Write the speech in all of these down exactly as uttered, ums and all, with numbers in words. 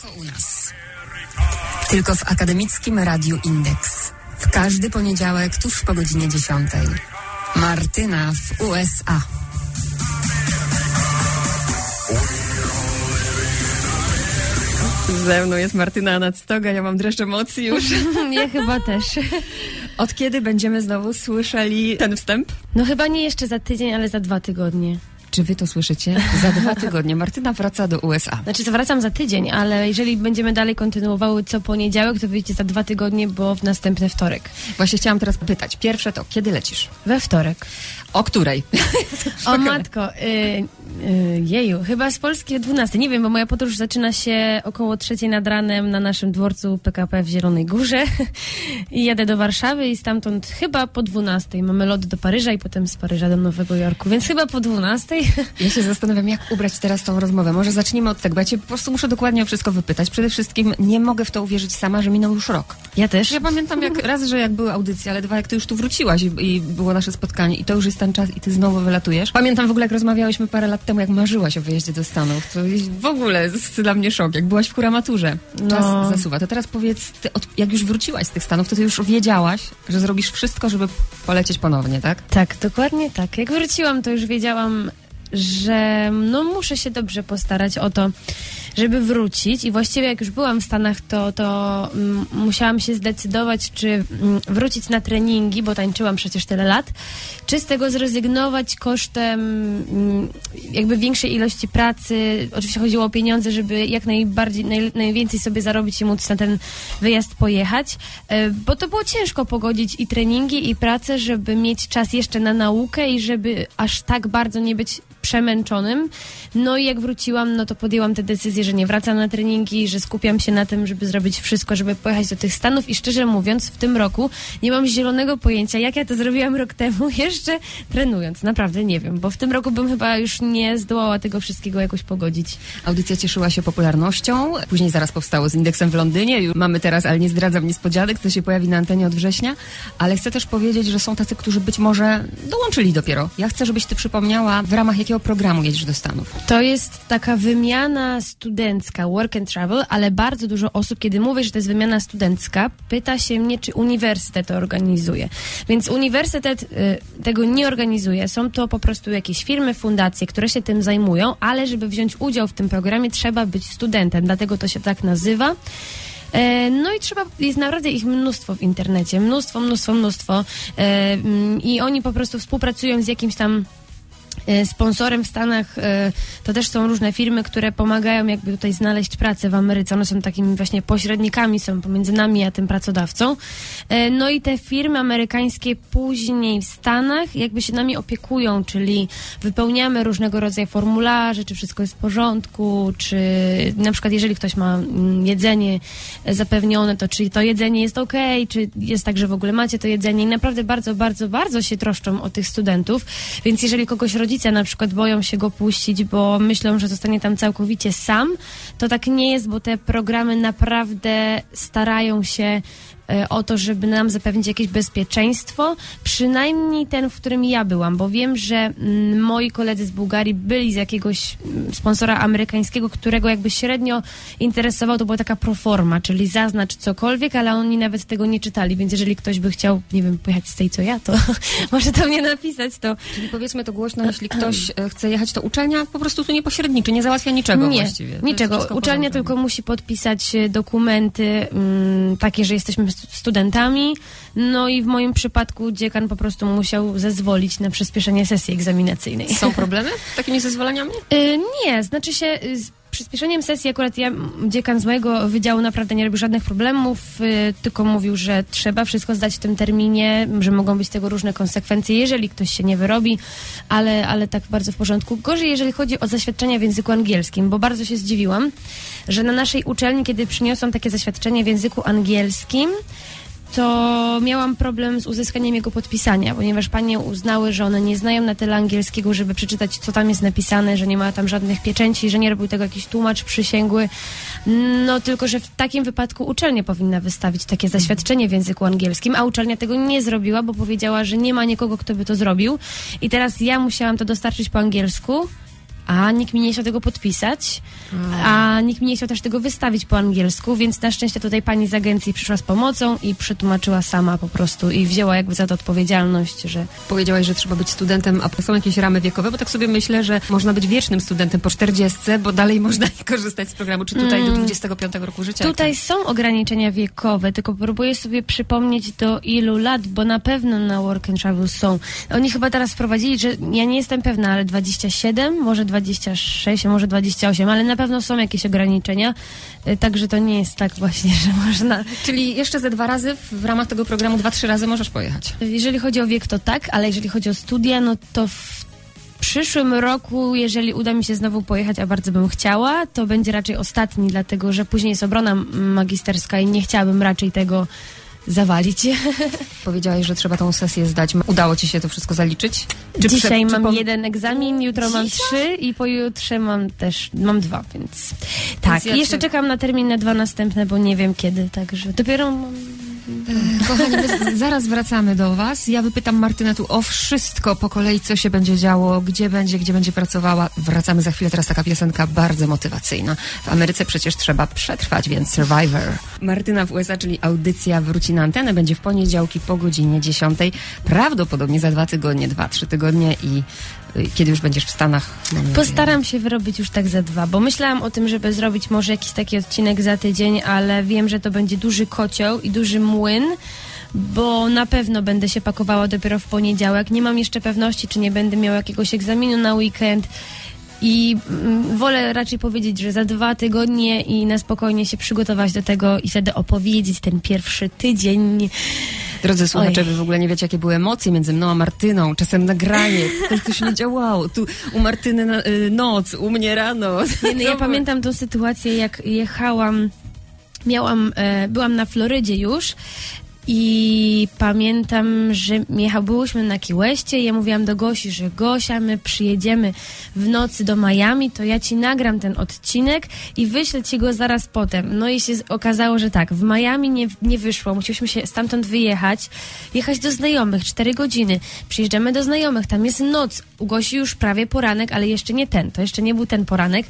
tylko u nas. Tylko w Akademickim Radiu Indeks. W każdy poniedziałek tuż po godzinie dziesiątej. Martyna w U S A. Ze mną jest Martyna Nadstoga, ja mam dreszcz emocji już. Ja chyba też. Od kiedy będziemy znowu słyszeli ten wstęp? No chyba nie jeszcze za tydzień, ale za dwa tygodnie. Czy wy to słyszycie? Za dwa tygodnie Martyna wraca do U S A. Znaczy wracam za tydzień, ale jeżeli będziemy dalej kontynuowały co poniedziałek, to wyjdzie za dwa tygodnie, bo w następny wtorek. Właśnie chciałam teraz pytać. Pierwsze to, kiedy lecisz? We wtorek. O której? O matko, y, y, jeju, chyba z Polski o dwunastej. Nie wiem, bo moja podróż zaczyna się około trzeciej nad ranem na naszym dworcu P K P w Zielonej Górze i jadę do Warszawy i stamtąd chyba po dwunastej. Mamy lot do Paryża i potem z Paryża do Nowego Jorku, więc chyba po dwunastej. Ja się zastanawiam, jak ubrać teraz tą rozmowę. Może zacznijmy od tego, bo ja cię po prostu muszę dokładnie o wszystko wypytać. Przede wszystkim nie mogę w to uwierzyć sama, że minął już rok. Ja też. Ja pamiętam jak raz, że jak były audycje, ale dwa, jak ty już tu wróciłaś i, i było nasze spotkanie i to już jest ten czas i ty znowu wylatujesz. Pamiętam w ogóle, jak rozmawiałyśmy parę lat temu, jak marzyłaś o wyjeździe do Stanów. To jest w ogóle jest dla mnie szok, jak byłaś w kuramaturze. Czas No. zasuwa. To teraz powiedz, ty od, jak już wróciłaś z tych Stanów, to ty już wiedziałaś, że zrobisz wszystko, żeby polecieć ponownie, tak? Tak, dokładnie tak. Jak wróciłam, to już wiedziałam, że no muszę się dobrze postarać o to, żeby wrócić i właściwie jak już byłam w Stanach, to, to mm, musiałam się zdecydować, czy mm, wrócić na treningi, bo tańczyłam przecież tyle lat, czy z tego zrezygnować kosztem mm, jakby większej ilości pracy. Oczywiście chodziło o pieniądze, żeby jak najbardziej, naj, najwięcej sobie zarobić i móc na ten wyjazd pojechać, e, bo to było ciężko pogodzić i treningi, i pracę, żeby mieć czas jeszcze na naukę i żeby aż tak bardzo nie być przemęczonym. No i jak wróciłam, no to podjęłam tę decyzję, że nie wracam na treningi, że skupiam się na tym, żeby zrobić wszystko, żeby pojechać do tych Stanów i szczerze mówiąc, w tym roku nie mam zielonego pojęcia, jak ja to zrobiłam rok temu, jeszcze trenując. Naprawdę nie wiem, bo w tym roku bym chyba już nie zdołała tego wszystkiego jakoś pogodzić. Audycja cieszyła się popularnością, później zaraz powstało z Indeksem w Londynie. Już mamy teraz, ale nie zdradzam niespodzianek, co się pojawi na antenie od września, ale chcę też powiedzieć, że są tacy, którzy być może dołączyli dopiero. Ja chcę, żebyś ty przypomniała, w ramach jakiego programu jedziesz do Stanów. To jest taka wymiana studencka, work and travel, ale bardzo dużo osób, kiedy mówię, że to jest wymiana studencka, pyta się mnie, czy uniwersytet to organizuje. Więc uniwersytet y, tego nie organizuje. Są to po prostu jakieś firmy, fundacje, które się tym zajmują, ale żeby wziąć udział w tym programie, trzeba być studentem. Dlatego to się tak nazywa. No i trzeba, jest naprawdę ich mnóstwo w internecie, mnóstwo, mnóstwo, mnóstwo i oni po prostu współpracują z jakimś tam sponsorem w Stanach. To też są różne firmy, które pomagają jakby tutaj znaleźć pracę w Ameryce. One są takimi właśnie pośrednikami, są pomiędzy nami a tym pracodawcą. No i te firmy amerykańskie później w Stanach jakby się nami opiekują, czyli wypełniamy różnego rodzaju formularze, czy wszystko jest w porządku, czy na przykład jeżeli ktoś ma jedzenie zapewnione, to czy to jedzenie jest okej, czy jest tak, że w ogóle macie to jedzenie i naprawdę bardzo, bardzo, bardzo się troszczą o tych studentów, więc jeżeli kogoś rodzice na przykład boją się go puścić, bo myślą, że zostanie tam całkowicie sam, to tak nie jest, bo te programy naprawdę starają się o to, żeby nam zapewnić jakieś bezpieczeństwo, przynajmniej ten, w którym ja byłam, bo wiem, że mm, moi koledzy z Bułgarii byli z jakiegoś mm, sponsora amerykańskiego, którego jakby średnio interesował, to była taka proforma, czyli zaznacz cokolwiek, ale oni nawet tego nie czytali, więc jeżeli ktoś by chciał, nie wiem, pojechać z tej co ja, to może to mnie napisać, to... Czyli powiedzmy to głośno, jeśli ktoś chce jechać, to uczelnia po prostu tu nie pośredniczy, nie załatwia niczego nie, właściwie. To niczego. Uczelnia tylko musi podpisać dokumenty mm, takie, że jesteśmy studentami, no i w moim przypadku dziekan po prostu musiał zezwolić na przyspieszenie sesji egzaminacyjnej. Są problemy z takimi zezwoleniami? Yy, nie, znaczy się z przyspieszeniem sesji akurat ja, dziekan z mojego wydziału naprawdę nie robił żadnych problemów, yy, tylko mówił, że trzeba wszystko zdać w tym terminie, że mogą być tego różne konsekwencje, jeżeli ktoś się nie wyrobi, ale, ale tak bardzo w porządku. Gorzej, jeżeli chodzi o zaświadczenia w języku angielskim, bo bardzo się zdziwiłam, że na naszej uczelni, kiedy przyniosłam takie zaświadczenie w języku angielskim, to miałam problem z uzyskaniem jego podpisania, ponieważ panie uznały, że one nie znają na tyle angielskiego, żeby przeczytać, co tam jest napisane, że nie ma tam żadnych pieczęci, że nie robił tego jakiś tłumacz przysięgły. No tylko, że w takim wypadku uczelnia powinna wystawić takie zaświadczenie w języku angielskim, a uczelnia tego nie zrobiła, bo powiedziała, że nie ma nikogo, kto by to zrobił. I teraz ja musiałam to dostarczyć po angielsku. a nikt mi nie chciał tego podpisać, a nikt mi nie chciał też tego wystawić po angielsku, więc na szczęście tutaj pani z agencji przyszła z pomocą i przetłumaczyła sama po prostu i wzięła jakby za to odpowiedzialność, że... Powiedziałaś, że trzeba być studentem, a są jakieś ramy wiekowe, bo tak sobie myślę, że można być wiecznym studentem po czterdziestce, bo dalej można korzystać z programu, czy tutaj mm. do dwudziestego piątego roku życia? Tutaj są ograniczenia wiekowe, tylko próbuję sobie przypomnieć do ilu lat, bo na pewno na Work and Travel są. Oni chyba teraz wprowadzili, że ja nie jestem pewna, ale dwadzieścia siedem, może dwadzieścia sześć, może dwadzieścia osiem, ale na pewno są jakieś ograniczenia, także to nie jest tak właśnie, że można... Czyli jeszcze ze dwa razy w ramach tego programu, dwa, trzy razy możesz pojechać? Jeżeli chodzi o wiek, to tak, ale jeżeli chodzi o studia, no to w przyszłym roku, jeżeli uda mi się znowu pojechać, a bardzo bym chciała, to będzie raczej ostatni, dlatego że później jest obrona magisterska i nie chciałabym raczej tego zawalić. Powiedziałaś, że trzeba tą sesję zdać. Udało ci się to wszystko zaliczyć? Czy Dzisiaj prze, mam czy po... jeden egzamin, jutro Dzisiaj? mam trzy i pojutrze mam też, mam dwa, więc tak. Ja I jeszcze się... czekam na termin na dwa następne, bo nie wiem kiedy, także dopiero mam... Kochani, my zaraz wracamy do was. Ja wypytam Martynę tu o wszystko po kolei, co się będzie działo, gdzie będzie, gdzie będzie pracowała. Wracamy za chwilę, teraz taka piosenka bardzo motywacyjna. W Ameryce przecież trzeba przetrwać, więc Survivor. Martyna w U S A, czyli audycja wróci na antenę, będzie w poniedziałki po godzinie dziesiątej. Prawdopodobnie za dwa tygodnie, dwa, trzy tygodnie i kiedy już będziesz w Stanach? Postaram się wyrobić już tak za dwa, bo myślałam o tym, żeby zrobić może jakiś taki odcinek za tydzień, ale wiem, że to będzie duży kocioł i duży młyn, bo na pewno będę się pakowała dopiero w poniedziałek. Nie mam jeszcze pewności, czy nie będę miała jakiegoś egzaminu na weekend i mm, wolę raczej powiedzieć, że za dwa tygodnie i na spokojnie się przygotować do tego i wtedy opowiedzieć ten pierwszy tydzień. Drodzy słuchacze, Oj. wy w ogóle nie wiecie, jakie były emocje między mną a Martyną. Czasem nagranie, coś, coś nie działało. Tu u Martyny na, y, noc, u mnie rano. Nie, no, ja pamiętam tą sytuację, jak jechałam, miałam, e, byłam na Florydzie już i pamiętam, że jechał, byłyśmy na Key Westie i ja mówiłam do Gosi, że Gosia, my przyjedziemy w nocy do Miami, to ja ci nagram ten odcinek i wyślę ci go zaraz potem. No i się okazało, że tak, w Miami nie, nie wyszło, musieliśmy się stamtąd wyjechać, jechać do znajomych, cztery godziny. Przyjeżdżamy do znajomych, tam jest noc, u Gosi już prawie poranek, ale jeszcze nie ten, to jeszcze nie był ten poranek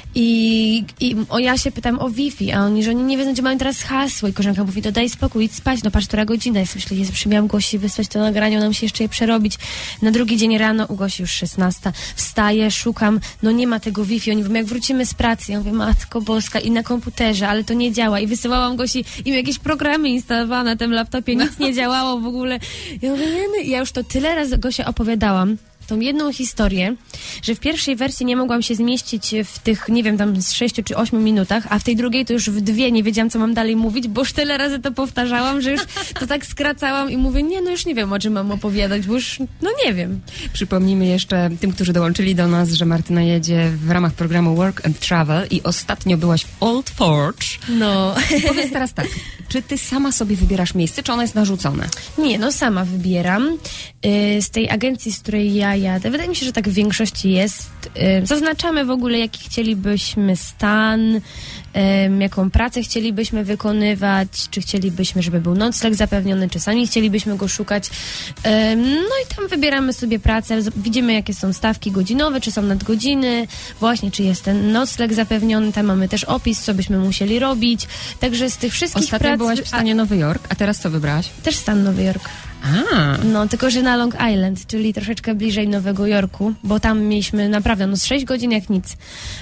i, i o, ja się pytam o Wi-Fi, a oni, że oni nie wiedzą, gdzie mają teraz hasło i koleżanka mówi, to daj spokój, idź spać, no patrz, która godzina jest. Myślę, Jezu, miałam Gosi wysłać to nagranie, nam się jeszcze je przerobić. Na drugi dzień rano u Gosi już szesnasta. Wstaję, szukam, no nie ma tego Wi-Fi. Oni mówią, jak wrócimy z pracy. Ja mówię, Matko Boska, i na komputerze, ale to nie działa. I wysyłałam Gosi im jakieś programy instalowane na tym laptopie, nic nie działało w ogóle. Ja mówię, nie, no. Ja już to tyle razy Gosia opowiadałam, tą jedną historię, że w pierwszej wersji nie mogłam się zmieścić w tych, nie wiem, tam z sześciu czy ośmiu minutach, a w tej drugiej to już w dwie nie wiedziałam, co mam dalej mówić, bo już tyle razy to powtarzałam, że już to tak skracałam i mówię, nie, no już nie wiem, o czym mam opowiadać, bo już, no nie wiem. Przypomnijmy jeszcze tym, którzy dołączyli do nas, że Martyna jedzie w ramach programu Work and Travel i ostatnio byłaś w Old Forge. No. Powiedz teraz tak, czy ty sama sobie wybierasz miejsce, czy ono jest narzucone? Nie, no sama wybieram. Yy, z tej agencji, z której ja jadę, wydaje mi się, że tak w większości jest. Yy, zaznaczamy w ogóle, jaki chcielibyśmy stan, yy, jaką pracę chcielibyśmy wykonywać, czy chcielibyśmy, żeby był nocleg zapewniony, czy sami chcielibyśmy go szukać. Yy, no i tam wybieramy sobie pracę, widzimy, jakie są stawki godzinowe, czy są nadgodziny, właśnie, czy jest ten nocleg zapewniony, tam mamy też opis, co byśmy musieli robić. Także z tych wszystkich Ostatnio prac... byłaś w stanie Nowy Jork, a teraz co wybrałaś? Też stan Nowy Jork. A. No, tylko że na Long Island, czyli troszeczkę bliżej Nowego Jorku, bo tam mieliśmy naprawdę no z sześć godzin jak nic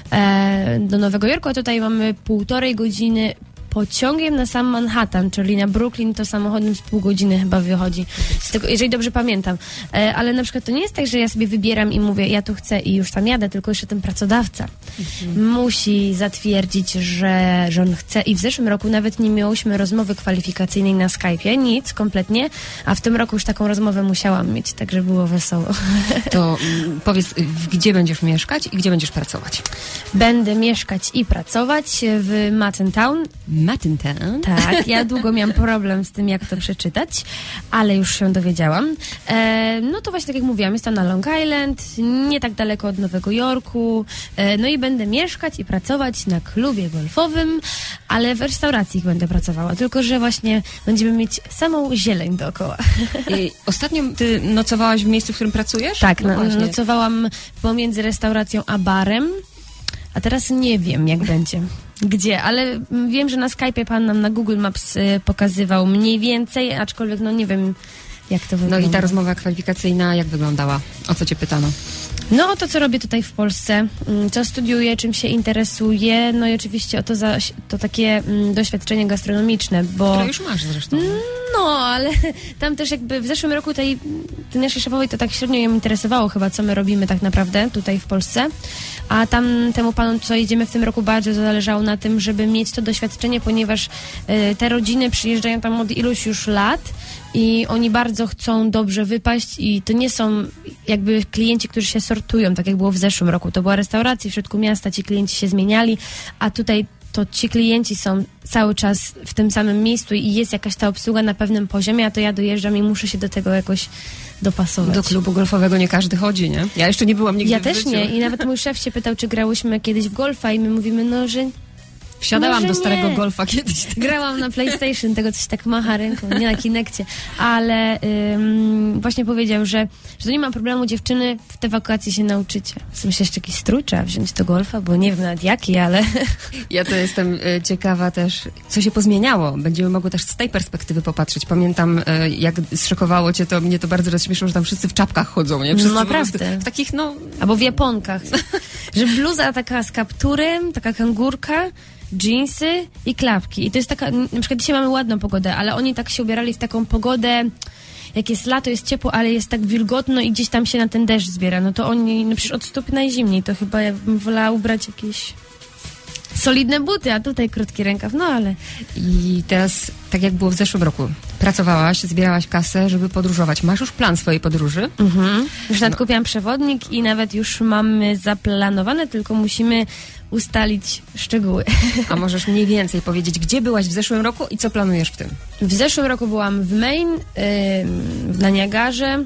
e, do Nowego Jorku, a tutaj mamy półtorej godziny pociągiem na sam Manhattan, czyli na Brooklyn, to samochodem z pół godziny chyba wychodzi. Z tego, jeżeli dobrze pamiętam. E, ale na przykład to nie jest tak, że ja sobie wybieram i mówię, ja tu chcę i już tam jadę, tylko jeszcze ten pracodawca mhm. musi zatwierdzić, że, że on chce. I w zeszłym roku nawet nie miałyśmy rozmowy kwalifikacyjnej na Skype'ie, nic kompletnie, a w tym roku już taką rozmowę musiałam mieć, także było wesoło. To m, powiedz, gdzie będziesz mieszkać i gdzie będziesz pracować? Będę mieszkać i pracować w Mattentown. Matintin. Tak, ja długo miałam problem z tym, jak to przeczytać, ale już się dowiedziałam. E, no to właśnie tak jak mówiłam, jestem na Long Island, nie tak daleko od Nowego Jorku, e, no i będę mieszkać i pracować na klubie golfowym, ale w restauracji będę pracowała, tylko że właśnie będziemy mieć samą zieleń dookoła. I ostatnio ty nocowałaś w miejscu, w którym pracujesz? Tak, no no, nocowałam pomiędzy restauracją a barem, a teraz nie wiem, jak będzie. Gdzie, ale wiem, że na Skype'ie pan nam na Google Maps y, pokazywał mniej więcej, aczkolwiek no nie wiem, jak to wygląda. No i ta rozmowa kwalifikacyjna jak wyglądała? O co cię pytano? No o to, co robię tutaj w Polsce, co studiuję, czym się interesuję, no i oczywiście o to, za, to takie mm, doświadczenie gastronomiczne, bo... Które już masz zresztą. No, ale tam też jakby w zeszłym roku tej, tej naszej szefowej to tak średnio ją interesowało chyba, co my robimy tak naprawdę tutaj w Polsce, a tam temu panu, co jedziemy w tym roku, bardzo zależało na tym, żeby mieć to doświadczenie, ponieważ y, te rodziny przyjeżdżają tam od iluś już lat i oni bardzo chcą dobrze wypaść i to nie są jakby klienci, którzy się sortują, tak jak było w zeszłym roku. To była restauracja w środku miasta, ci klienci się zmieniali, a tutaj to ci klienci są cały czas w tym samym miejscu i jest jakaś ta obsługa na pewnym poziomie, a to ja dojeżdżam i muszę się do tego jakoś dopasować. Do klubu golfowego nie każdy chodzi, nie? Ja jeszcze nie byłam nigdy Ja w też życiu. nie i nawet mój szef się pytał, czy grałyśmy kiedyś w golfa i my mówimy, no, że Wsiadałam Może do starego nie. golfa kiedyś. grałam na PlayStation, tego coś tak macha ręką, nie na Kinekcie, ale ym, właśnie powiedział, że, że to nie ma problemu, dziewczyny, w te wakacje się nauczycie. Myślę, jeszcze jakiś strój trzeba wziąć do golfa, bo nie wiem nawet jaki, ale... Ja to jestem y, ciekawa też, co się pozmieniało. Będziemy mogły też z tej perspektywy popatrzeć. Pamiętam, y, jak zszokowało cię to, mnie to bardzo rozśmieszyło, że tam wszyscy w czapkach chodzą, nie? Wszyscy No, po prostu naprawdę. w takich, no... Albo w japonkach. Że bluza taka z kapturem, taka kangurka, dżinsy i klapki. I to jest taka, na przykład dzisiaj mamy ładną pogodę, ale oni tak się ubierali w taką pogodę, jak jest lato, jest ciepło, ale jest tak wilgotno i gdzieś tam się na ten deszcz zbiera. No to oni, no przecież od stóp najzimniej, to chyba ja bym wolała ubrać jakieś solidne buty, a tutaj krótki rękaw, no ale... I teraz, tak jak było w zeszłym roku, pracowałaś, zbierałaś kasę, żeby podróżować. Masz już plan swojej podróży? Mhm. Już nawet kupiłam przewodnik i nawet już mamy zaplanowane, tylko musimy ustalić szczegóły. A możesz mniej więcej powiedzieć, gdzie byłaś w zeszłym roku i co planujesz w tym? W zeszłym roku byłam w Maine, yy, na Niagarze,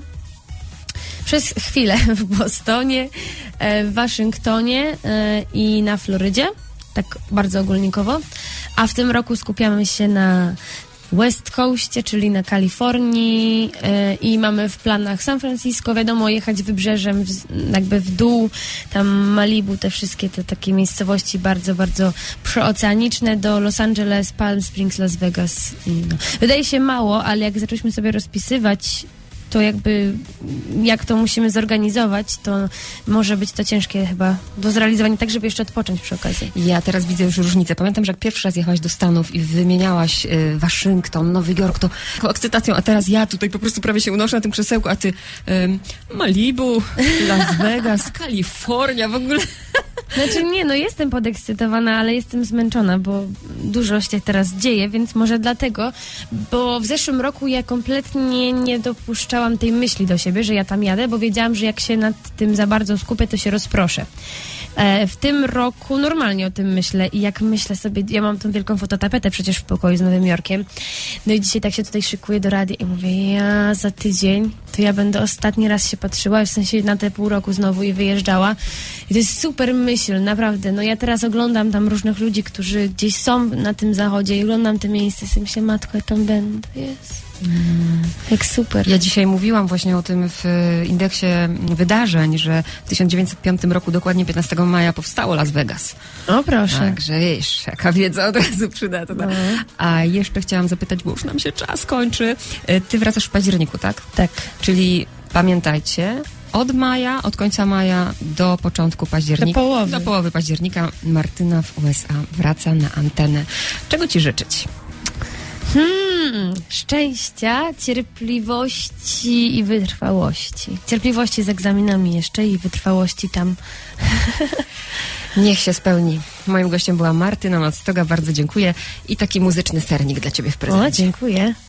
przez chwilę w Bostonie, yy, w Waszyngtonie yy, i na Florydzie, tak bardzo ogólnikowo. A w tym roku skupiamy się na West Coastie, czyli na Kalifornii yy, i mamy w planach San Francisco, wiadomo, jechać wybrzeżem w, jakby w dół, tam Malibu, te wszystkie te takie miejscowości bardzo, bardzo przyoceaniczne, do Los Angeles, Palm Springs, Las Vegas. I no. Wydaje się mało, ale jak zaczęliśmy sobie rozpisywać to jakby jak to musimy zorganizować, to może być to ciężkie chyba do zrealizowania, tak żeby jeszcze odpocząć przy okazji. Ja teraz widzę już różnicę. Pamiętam, że jak pierwszy raz jechałaś do Stanów i wymieniałaś y, Waszyngton, Nowy Jork, to taką ekscytacją, a teraz ja tutaj po prostu prawie się unoszę na tym krzesełku, a ty y, Malibu, Las Vegas, Kalifornia, w ogóle... Znaczy nie, no jestem podekscytowana, ale jestem zmęczona, bo dużo się teraz dzieje, więc może dlatego, bo w zeszłym roku ja kompletnie nie dopuszczałam tej myśli do siebie, że ja tam jadę, bo wiedziałam, że jak się nad tym za bardzo skupię, to się rozproszę. E, w tym roku normalnie o tym myślę i jak myślę sobie, ja mam tą wielką fototapetę przecież w pokoju z Nowym Jorkiem, no i dzisiaj tak się tutaj szykuję do radia i mówię, ja za tydzień to ja będę ostatni raz się patrzyła, w sensie na te pół roku znowu i wyjeżdżała i to jest super myśl, naprawdę, no ja teraz oglądam tam różnych ludzi, którzy gdzieś są na tym zachodzie i oglądam te miejsca i sobie myślę, matko, ja tam będę, jest. Mm. Jak super. Ja dzisiaj mówiłam właśnie o tym w indeksie wydarzeń, że w tysiąc dziewięćset piątym roku, dokładnie piętnastego maja, powstało Las Vegas. O, proszę. Także wiesz, jaka wiedza od razu przydatna. No. A jeszcze chciałam zapytać, bo już nam się czas kończy. Ty wracasz w październiku, tak? Tak. Czyli pamiętajcie, od maja, od końca maja do początku października. Do połowy. Do połowy października Martyna w U S A wraca na antenę. Czego ci życzyć? Hmm, szczęścia, cierpliwości i wytrwałości. Cierpliwości z egzaminami jeszcze i wytrwałości tam. Niech się spełni. Moim gościem była Martyna Mactoga. Bardzo dziękuję. I taki muzyczny sernik dla ciebie w prezencie. O, dziękuję.